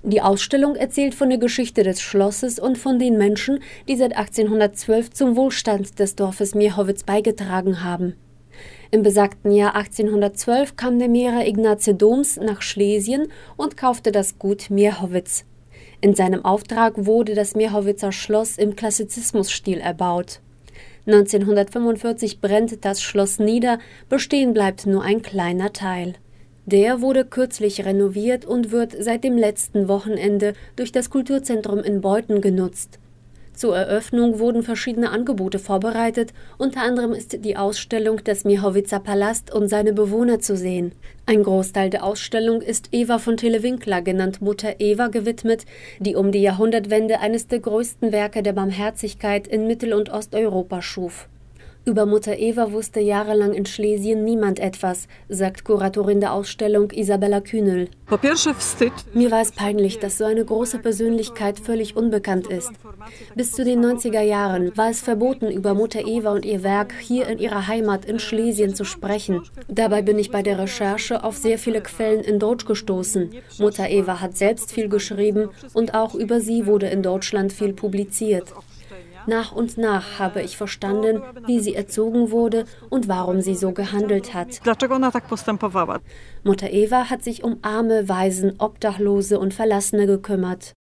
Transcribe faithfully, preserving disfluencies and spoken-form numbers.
Die Ausstellung erzählt von der Geschichte des Schlosses und von den Menschen, die seit achtzehnhundertzwölf zum Wohlstand des Dorfes Mierhowitz beigetragen haben. Im besagten Jahr achtzehnhundertzwölf kam der Mehrer Ignace Doms nach Schlesien und kaufte das Gut Mierhowitz. In seinem Auftrag wurde das Mierhowitzer Schloss im Klassizismusstil erbaut. neunzehnhundertfünfundvierzig brennt das Schloss nieder, bestehen bleibt nur ein kleiner Teil. Der wurde kürzlich renoviert und wird seit dem letzten Wochenende durch das Kulturzentrum in Beuthen genutzt. Zur Eröffnung wurden verschiedene Angebote vorbereitet, unter anderem ist die Ausstellung des Mierhowitzer Palast und seine Bewohner zu sehen. Ein Großteil der Ausstellung ist Eva von Telewinkler, genannt Mutter Eva, gewidmet, die um die Jahrhundertwende eines der größten Werke der Barmherzigkeit in Mittel- und Osteuropa schuf. Über Mutter Eva wusste jahrelang in Schlesien niemand etwas, sagt Kuratorin der Ausstellung Isabella Kühnel. Mir war es peinlich, dass so eine große Persönlichkeit völlig unbekannt ist. Bis zu den neunziger Jahren war es verboten, über Mutter Eva und ihr Werk hier in ihrer Heimat in Schlesien zu sprechen. Dabei bin ich bei der Recherche auf sehr viele Quellen in Deutsch gestoßen. Mutter Eva hat selbst viel geschrieben und auch über sie wurde in Deutschland viel publiziert. Nach und nach habe ich verstanden, wie sie erzogen wurde und warum sie so gehandelt hat. Mutter Eva hat sich um Arme, Waisen, Obdachlose und Verlassene gekümmert.